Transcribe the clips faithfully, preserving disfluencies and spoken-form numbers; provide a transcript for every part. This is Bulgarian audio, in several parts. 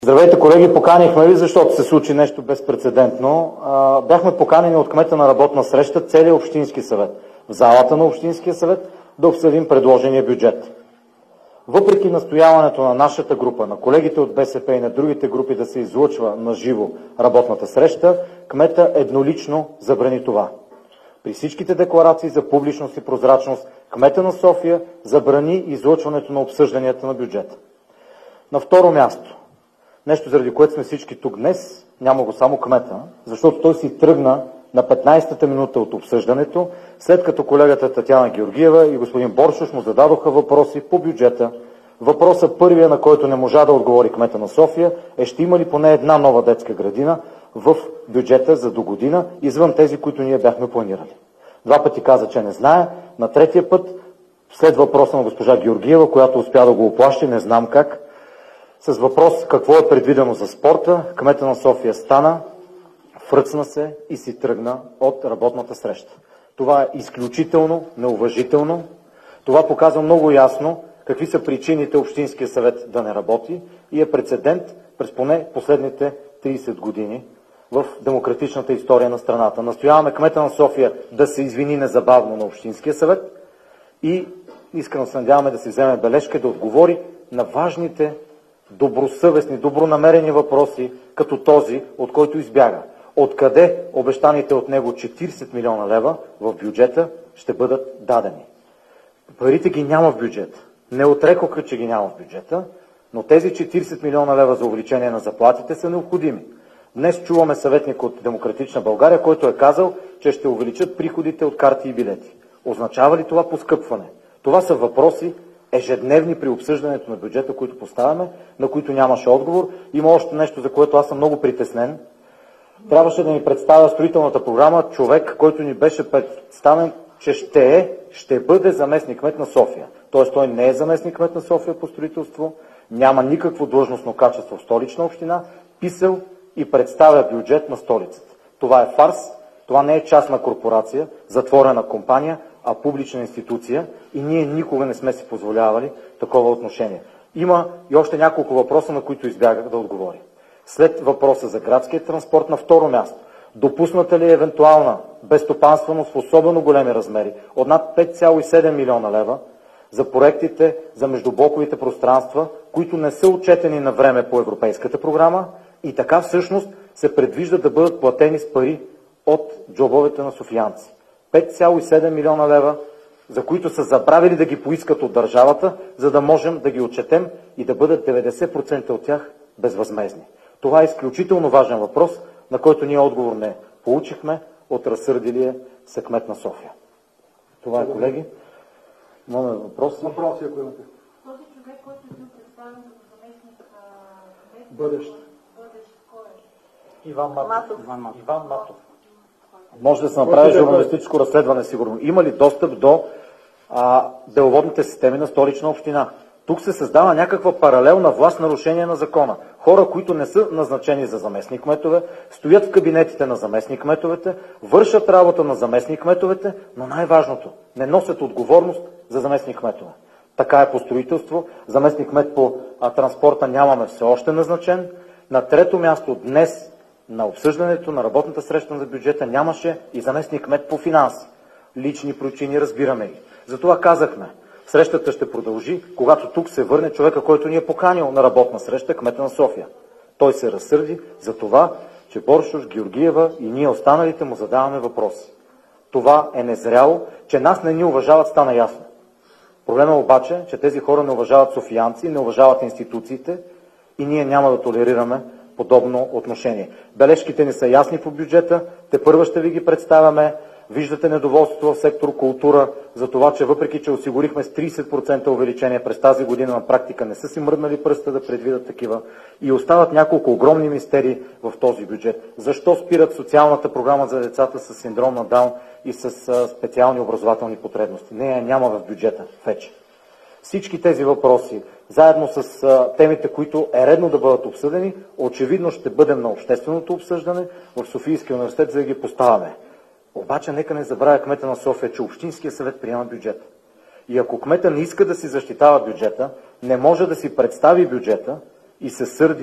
Здравейте, колеги! Поканихме ви, защото се случи нещо безпрецедентно. Бяхме поканени от кмета на работна среща целият Общински съвет в залата на Общинския съвет да обсъдим предложения бюджет. Въпреки настояването на нашата група, на колегите от БСП и на другите групи да се излъчва на живо работната среща, кмета еднолично забрани това. При всичките декларации за публичност и прозрачност, кмета на София забрани излъчването на обсъжданията на бюджета. На второ място, нещо, заради което сме всички тук днес, няма го само кмета, защото той си тръгна на петнайсетата минута от обсъждането, след като колегата Татяна Георгиева и господин Боршош му зададоха въпроси по бюджета. Въпросът първия, на който не можа да отговори кмета на София, е: ще има ли поне една нова детска градина в бюджета за до година, извън тези, които ние бяхме планирали. Два пъти каза, че не знае. На третия път, след въпроса на госпожа Георгиева, която успя да го оплаши, не знам как, с въпрос какво е предвидено за спорта, кмета на София стана, фръцна се и си тръгна от работната среща. Това е изключително неуважително. Това показва много ясно какви са причините Общинския съвет да не работи и е прецедент през поне последните трийсет години в демократичната история на страната. Настояваме кмета на София да се извини незабавно на Общинския съвет и искрено се надяваме да се вземе бележка да отговори на важните, добросъвестни, добронамерени въпроси, като този, от който избяга. Откъде обещаните от него четирийсет милиона лева в бюджета ще бъдат дадени? Парите ги няма в бюджета. Не отрекоха, че ги няма в бюджета, но тези четирийсет милиона лева за увеличение на заплатите са необходими. Днес чуваме съветник от Демократична България, който е казал, че ще увеличат приходите от карти и билети. Означава ли това поскъпване? Това са въпроси ежедневни при обсъждането на бюджета, които поставяме, на които нямаше отговор. Има още нещо, за което аз съм много притеснен. Трябваше да ни представя строителната програма човек, който ни беше представен, че ще е, ще бъде заместник-кмет на София. Тоест той не е заместник-кмет на София по строителство, няма никакво длъжностно качество в Столична община, писал и представя бюджет на столицата. Това е фарс, това не е частна корпорация, затворена компания, а публична институция и ние никога не сме си позволявали такова отношение. Има и още няколко въпроса, на които избягах да отговоря. След въпроса за градския транспорт, на второ място, допусната ли е евентуална безстопанственост в особено големи размери от над пет цяло и седем милиона лева за проектите за междублоковите пространства, които не са отчетени на време по Европейската програма и така всъщност се предвижда да бъдат платени с пари от джобовете на софиянци. пет цяло и седем милиона лева, за които са забравили да ги поискат от държавата, за да можем да ги отчетем и да бъдат деветдесет процента от тях безвъзмездни. Това е изключително важен въпрос, на който ние отговор не получихме от разсърдилия се кмет на София. Това е, колеги. Имаме въпроси. Въпроси, ако имате. Този човек, който е бил представен като заместник бъдещ. бъдещ, кой е? Иван Матов. Матов. Иван Матов. Иван Матов. Може да се направи журналистическо разследване, сигурно. Има ли достъп до а, деловодните системи на Столична община? Тук се създава някаква паралелна власт, нарушение на закона. Хора, които не са назначени за заместник-кметове, стоят в кабинетите на заместник-кметовете, вършат работа на заместник-кметовете, но най-важното, не носят отговорност за заместник-кметове. Така е по строителство. Заместник-кмет по а, транспорта нямаме все още назначен. На трето място днес на обсъждането на работната среща за бюджета нямаше и заместник-кмет по финанси. Лични причини, разбираме ги. Затова казахме, срещата ще продължи, когато тук се върне човека, който ни е поканил на работна среща, кмета на София. Той се разсърди за това, че Боршош, Георгиева и ние останалите му задаваме въпроси. Това е незряло, че нас не ни уважават, стана ясно. Проблемът обаче, че тези хора не уважават софиянци, не уважават институциите и ние няма да толерираме подобно отношение. Бележките ни са ясни по бюджета, те първа ще ви ги представяме. Виждате недоволството в сектор култура за това, че въпреки, че осигурихме с трийсет процента увеличение през тази година, на практика не са си мръднали пръста да предвидят такива и остават няколко огромни мистерии в този бюджет. Защо спират социалната програма за децата с синдром на Даун и с специални образователни потребности? Нея няма в бюджета вече. Всички тези въпроси, заедно с а, темите, които е редно да бъдат обсъдени, очевидно ще бъдем на общественото обсъждане в Софийския университет, за да ги поставяме. Обаче нека не забравя кмета на София, че Общинския съвет приема бюджета. И ако кмета не иска да си защитава бюджета, не може да си представи бюджета и се сърди,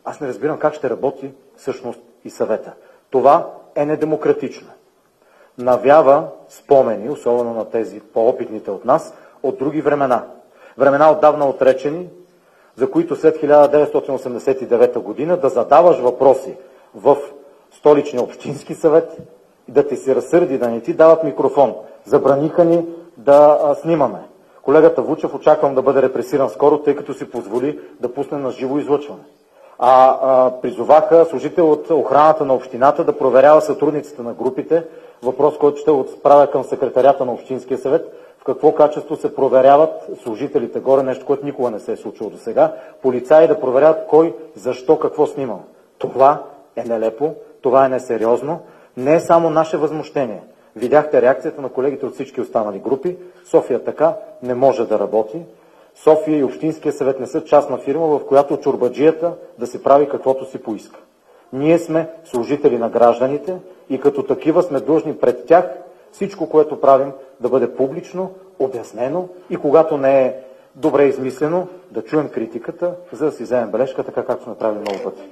Аз не разбирам как ще работи всъщност и съвета. Това е недемократично. Навява спомени, особено на тези по-опитните от нас, от други времена. Времена отдавна отречени, за които след хиляда деветстотин осемдесет и девета година да задаваш въпроси в столичния общински съвет и да ти се разсърди, да не ти дават микрофон. Забраниха ни да а, снимаме. Колегата Вучев очаквам да бъде репресиран скоро, тъй като си позволи да пусне на живо излъчване. А, а призоваха служител от охраната на общината да проверява сътрудниците на групите, въпрос, който ще отправя към секретарята на Общинския съвет, в какво качество се проверяват служителите горе, нещо, което никога не се е случило до сега, полицаи да проверяват кой, защо, какво снимал. Това е нелепо, това е несериозно, не е само наше възмущение. Видяхте реакцията на колегите от всички останали групи. София така не може да работи. София и Общинския съвет не са частна фирма, в която чорбаджията да си прави каквото си поиска. Ние сме служители на гражданите и като такива сме длъжни пред тях всичко, което правим, да бъде публично, обяснено и когато не е добре измислено, да чуем критиката, за да си вземем бележка, така както сме правили много пъти.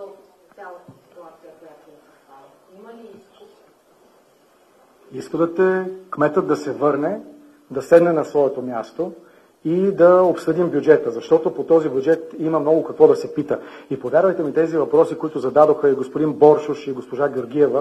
Изходът е кметът да се върне, да седне на своето място и да обсъдим бюджета, защото по този бюджет има много какво да се пита. И повярвайте ми, тези въпроси, които зададоха и господин Боршош и госпожа Георгиева,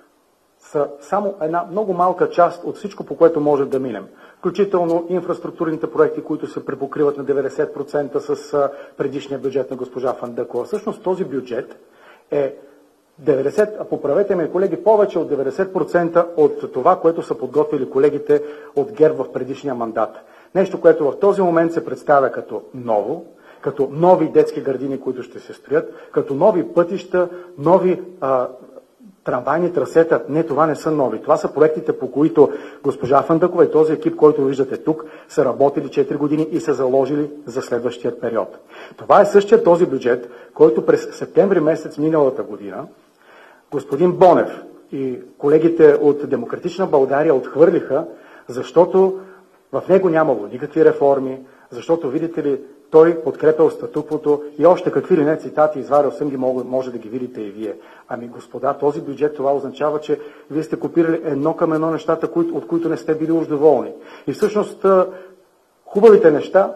са само една много малка част от всичко, по което може да минем. Включително инфраструктурните проекти, които се препокриват на деветдесет процента с предишния бюджет на госпожа Фандъкова. Всъщност този бюджет е деветдесет, а поправете ме, колеги, повече от деветдесет процента от това, което са подготвили колегите от ГЕРБ в предишния мандат. Нещо, което в този момент се представя като ново, като нови детски градини, които ще се строят, като нови пътища, нови а, трамвайни трасета. Не, това не са нови. Това са проектите, по които госпожа Фандъкова и този екип, който виждате тук, са работили четири години и са заложили за следващия период. Това е същия този бюджет, който през септември месец миналата година господин Бонев и колегите от Демократична България отхвърлиха, защото в него нямало никакви реформи, защото, видите ли, той подкрепял статуквото и още какви ли не цитати изварял съм ги, може да ги видите и вие. Ами, господа, този бюджет, това означава, че вие сте копирали едно към едно нещата, от които не сте били уж доволни. И всъщност хубавите неща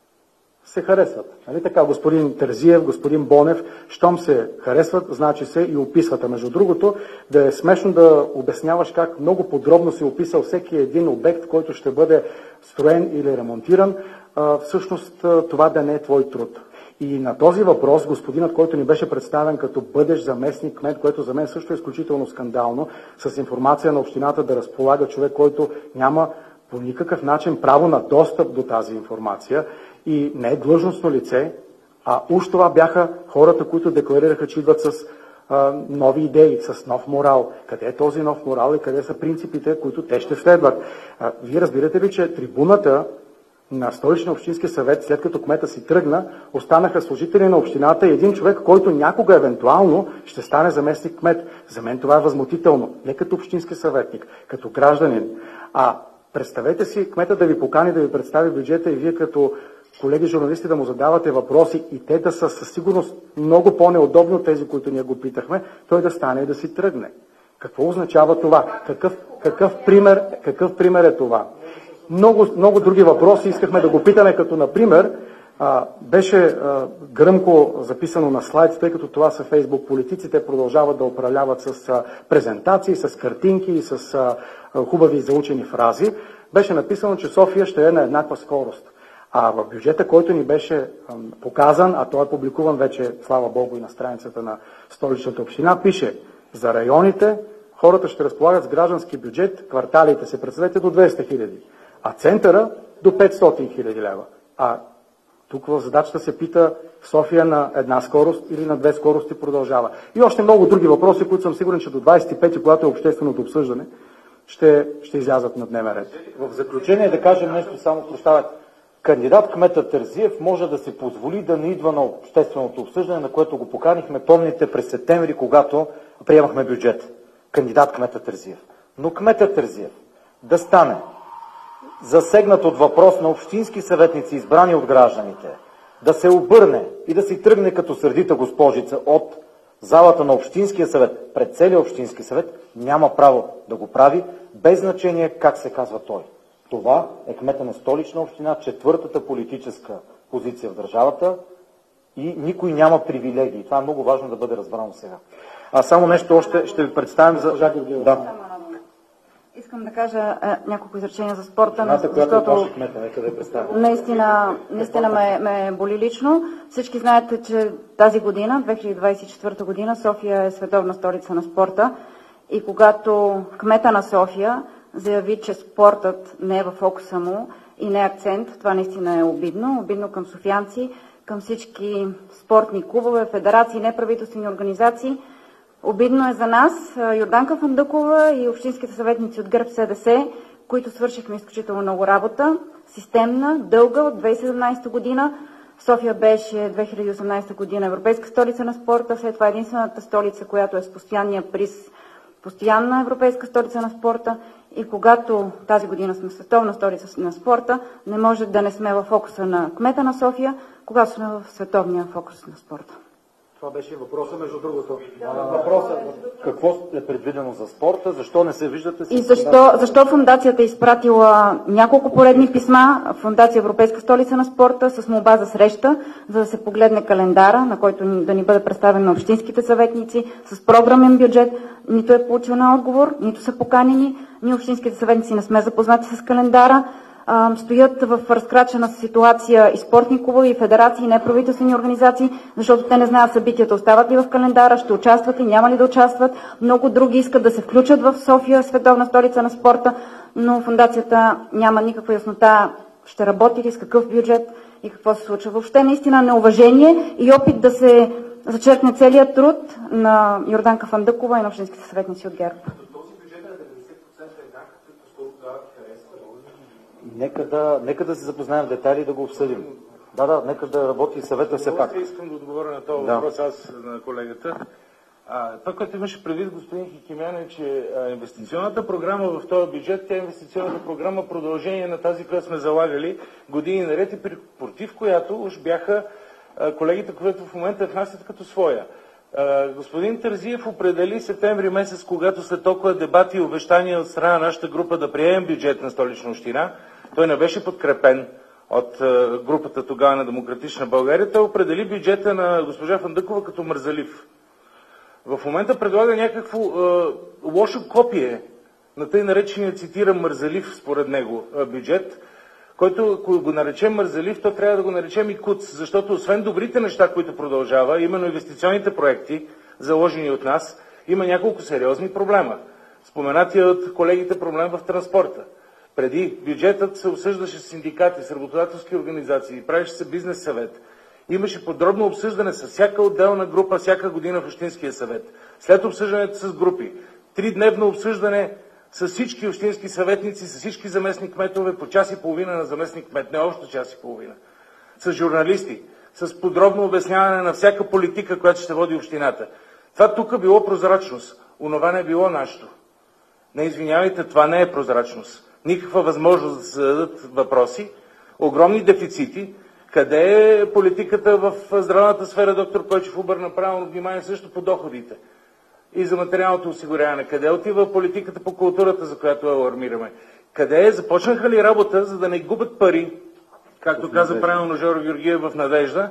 се харесват. Нали така, господин Терзиев, господин Бонев, щом се харесват, значи се и описват. А между другото, да е смешно да обясняваш как много подробно се описал всеки един обект, който ще бъде строен или ремонтиран, а, всъщност това да не е твой труд. И на този въпрос господинът, който ни беше представен като бъдещ заместник кмет, което за мен също е изключително скандално, с информация на общината да разполага човек, който няма по никакъв начин право на достъп до тази информация и не е длъжностно лице, а уж това бяха хората, които декларираха, че идват с а, нови идеи, с нов морал. Къде е този нов морал и къде са принципите, които те ще следват? А, вие разбирате ли, че трибуната на Столичния общински съвет, след като кмета си тръгна, останаха служители на общината и един човек, който някога евентуално ще стане заместник кмет. За мен това е възмутително. Не като общински съветник, като гражданин. А представете си кмета да ви покани да ви представи бюджета и вие като колеги журналисти да му задавате въпроси и те да са със сигурност много по-неудобни от тези, които ние го питахме, той да стане и да си тръгне. Какво означава това? Какъв, какъв, пример, какъв пример е това? Много, много други въпроси искахме да го питаме, като например а, беше а, гръмко записано на слайд, тъй като това са фейсбук политици, те продължават да управляват с а, презентации, с картинки и с а, хубави заучени фрази. Беше написано, че София ще е на еднаква скорост. А в бюджета, който ни беше а, показан, а той е публикуван вече, слава Богу, и на страницата на Столичната община, пише: за районите хората ще разполагат с граждански бюджет, кварталите се представете до двеста хиляди, а центъра до петстотин хиляди лева. А тук в задачата се пита София на една скорост или на две скорости продължава. И още много други въпроси, които съм сигурен, че до двадесет и пети, когато е общественото обсъждане, ще, ще излязат на дневен ред. В заключение да кажем нещо, само прощавайте. Кандидат кмета Терзиев може да се позволи да не идва на общественото обсъждане, на което го поканихме, помните, през септември, когато приемахме бюджет. Кандидат кмета Терзиев. Но кмета Терзиев да стане засегнат от въпрос на общински съветници, избрани от гражданите, да се обърне и да си тръгне като сърдита госпожица от залата на Общинския съвет пред целия Общински съвет, няма право да го прави, без значение как се казва той. Това е кмета на Столична община, четвъртата политическа позиция в държавата и никой няма привилегии. Това е много важно да бъде разбрано сега. А само нещо още ще ви представим за... Да. Искам да кажа е, няколко изречения за спорта, Ната, защото е кмета, нека да я представя. наистина, наистина ме, ме боли лично. Всички знаете, че тази година, две хиляди двадесет и четвърта година, София е световна столица на спорта и когато кмета на София заяви, че спортът не е в фокуса му и не е акцент, това наистина е обидно. Обидно към софиянци, към всички спортни клубове, федерации, неправителствени организации. Обидно е за нас, Йорданка Фандъкова и общинските съветници от ГЕРБ СДС, които свършихме изключително много работа, системна, дълга от две хиляди и седемнадесета година. София беше две хиляди и осемнадесета година европейска столица на спорта, след това единствената столица, която е с постоянния приз, постоянна европейска столица на спорта. И когато тази година сме световна столица на спорта, не може да не сме в фокуса на кмета на София, когато сме в световния фокус на спорта. Това беше въпроса, между другото. Въпросът какво е предвидено за спорта, защо не се виждате? И защо, защо фундацията е изпратила няколко поредни писма, Фундация Европейска столица на спорта, с молба за среща, за да се погледне календара, на който да ни бъде представен на общинските съветници, с програмен бюджет. Нито е получил на отговор, нито са поканени. Ние общинските съветници не сме запознати с календара. Стоят в разкрачена ситуация и спортни клубове, и федерации, и неправителствени организации, защото те не знаят събитията остават ли в календара, ще участват ли, няма ли да участват. Много други искат да се включат в София, световна столица на спорта, но фундацията няма никаква яснота ще работи ли, с какъв бюджет и какво се случва. Въобще наистина неуважение и опит да се зачеркне целият труд на Йорданка Фандъкова и на общинските съветници от ГЕРБ. Нека да, нека да се запознаем в детайли и да го обсъдим. Да, да, нека да работи и съвета все пак. Искам да отговоря на този да. въпрос аз на колегата. А, това, което имаше предвид господин Хикимян е, че а, инвестиционната програма в този бюджет, тя е инвестиционната програма продължение на тази, която сме залагали години наред и против която уж бяха а, колегите, които в момента внасят като своя. А, господин Терзиев определи септември месец, когато след толкова дебати и обещания от страна на нашата група да приемем бюджет на Столична община, той не беше подкрепен от а, групата тогава на Демократична България, той определи бюджета на госпожа Фандъкова като мързалив. В момента предлага някакво а, лошо копие на тъй наречения, цитирам, мързалив според него бюджет, който, ако го наречем мързалив, то трябва да го наречем и куц, защото освен добрите неща, които продължава, именно инвестиционните проекти, заложени от нас, има няколко сериозни проблема. Споменатия от колегите проблем в транспорта. Преди бюджетът се обсъждаше с синдикати, с работодателски организации, правеше се бизнес съвет. Имаше подробно обсъждане с всяка отделна група, всяка година в Общинския съвет. След обсъждането с групи, тридневно обсъждане с всички общински съветници, с всички заместник кметове, по час и половина на заместник кмет, не общо час и половина. С журналисти, с подробно обясняване на всяка политика, която ще води общината. Това тук било прозрачност, онова не било нашето. Не извинявайте, това не е прозрачност. Никаква възможност да се дадат въпроси, огромни дефицити. Къде е политиката в здравната сфера, доктор Койчев обърна правилно внимание също по доходите и за материалното осигуряване? Къде отива политиката по културата, за която алармираме? Къде е? Започнаха ли работа, за да не губят пари, както каза правилно Жоро Георгиев в Надежда,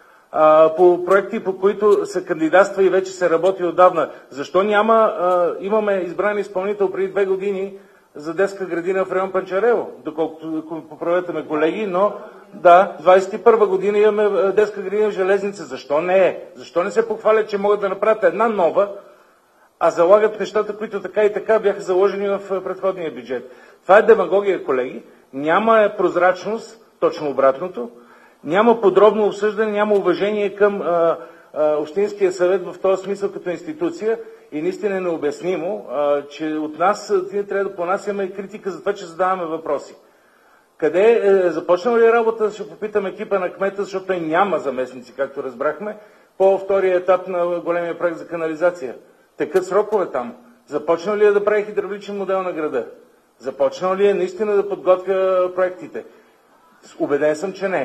а, по проекти, по които се кандидатства и вече се работи отдавна? Защо няма, а, имаме избран изпълнител преди две години за детска градина в район Панчарево, доколкото поправете ме колеги, но да, двадесет и първа година имаме детска градина в Железница. Защо не е? Защо не се похвалят, че могат да направят една нова, а залагат нещата, които така и така бяха заложени в предходния бюджет? Това е демагогия, колеги. Няма прозрачност, точно обратното. Няма подробно обсъждане, няма уважение към а, а, Общинския съвет в този смисъл като институция. И наистина е необяснимо, а, че от нас ние трябва да понасяме критика за това, че задаваме въпроси. Къде е започнала ли работа, ще попитам екипа на кмета, защото той няма заместници, както разбрахме, по втория етап на големия проект за канализация. Текат срокове там. Започнал ли е да прави хидравличен модел на града? Започнал ли е наистина да подготвя проектите? Убеден съм, че не.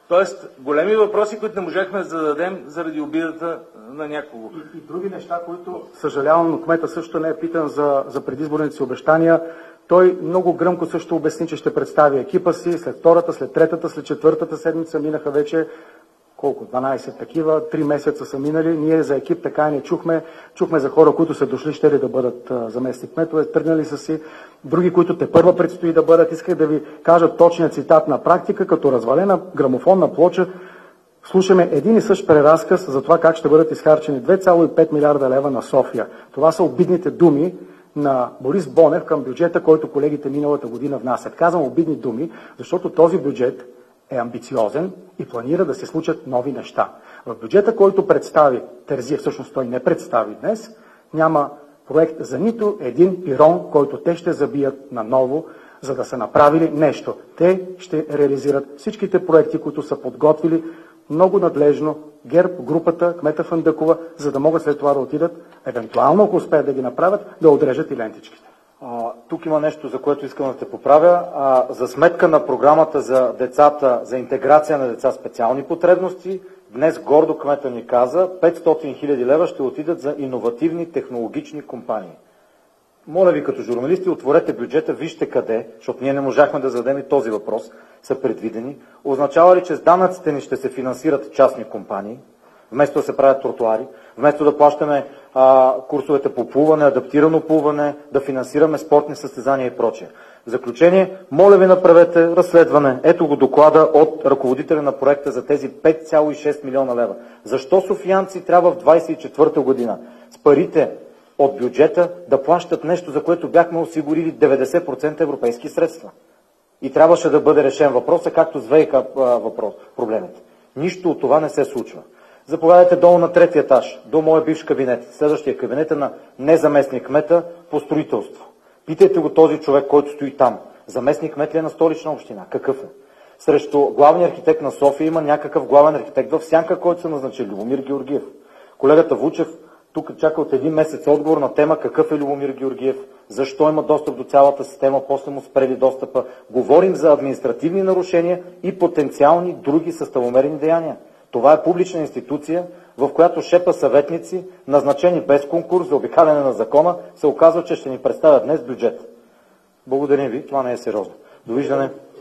Тоест, големи въпроси, които не можахме да зададем заради обидата на някого. И, и други неща, които съжалявам, но кмета също не е питан за, за предизборните си обещания. Той много гръмко също обясни, че ще представи екипа си. След втората, след третата, след четвъртата седмица минаха вече колко? дванайсет такива, три месеца са минали. Ние за екип така и не чухме. Чухме за хора, които са дошли, ще ли да бъдат заместник кметове, тръгнали са си. Други, които те първа предстои да бъдат. Исках да ви кажа точния цитат на практика, като развалена грамофонна плоча. Слушаме един и същ преразказ за това как ще бъдат изхарчени две цяло и пет милиарда лева на София. Това са обидните думи на Борис Бонев към бюджета, който колегите миналата година внасят. Казвам обидни думи, защото този бюджет е амбициозен и планира да се случат нови неща. В бюджета, който представи Терзиев, всъщност той не представи днес, няма проект за нито един пирон, който те ще забият наново, за да са направили нещо. Те ще реализират всичките проекти, които са подготвили много надлежно ГЕРБ, групата, кмета Фандъкова, за да могат след това да отидат, евентуално, ако успеят да ги направят, да отрежат и лентичките. А, тук има нещо, за което искам да те поправя. А, за сметка на програмата за децата, за интеграция на деца с специални потребности, днес гордо кмета ни каза, петстотин хиляди лева ще отидат за иновативни технологични компании. Моля ви, като журналисти, отворете бюджета, вижте къде, защото ние не можахме да зададем и този въпрос, са предвидени. Означава ли, че с данъците ни ще се финансират частни компании, вместо да се правят тротуари, вместо да плащаме а, курсовете по плуване, адаптирано плуване, да финансираме спортни състезания и прочее. В заключение, моля ви, направете разследване. Ето го доклада от ръководителя на проекта за тези пет цяло и шест милиона лева. Защо софиянци трябва в двайсет и четвърта година с парите от бюджета да плащат нещо, за което бяхме осигурили деветдесет процента европейски средства? И трябваше да бъде решен въпросът, както с ВиК въпрос, проблемите. Нищо от това не се случва. Заповядайте долу на третия етаж, до моя бивш кабинет. Следващия кабинет е на незаместник кмета по строителство. Питайте го този човек, който стои там. Заместник кмет ли е на Столична община? Какъв е? Срещу главния архитект на София има някакъв главен архитект в Сянка, който се назначи, Любомир Георгиев. Колегата Вучев тук чака от един месец отговор на тема какъв е Любомир Георгиев, защо има достъп до цялата система, после му спрели достъпа. Говорим за административни нарушения и потенциални други съставомерни деяния. Това е публична институция, в която шепа съветници, назначени без конкурс за обикаляне на закона, се оказва, че ще ни представят днес бюджет. Благодаря ви, това не е сериозно. Довиждане.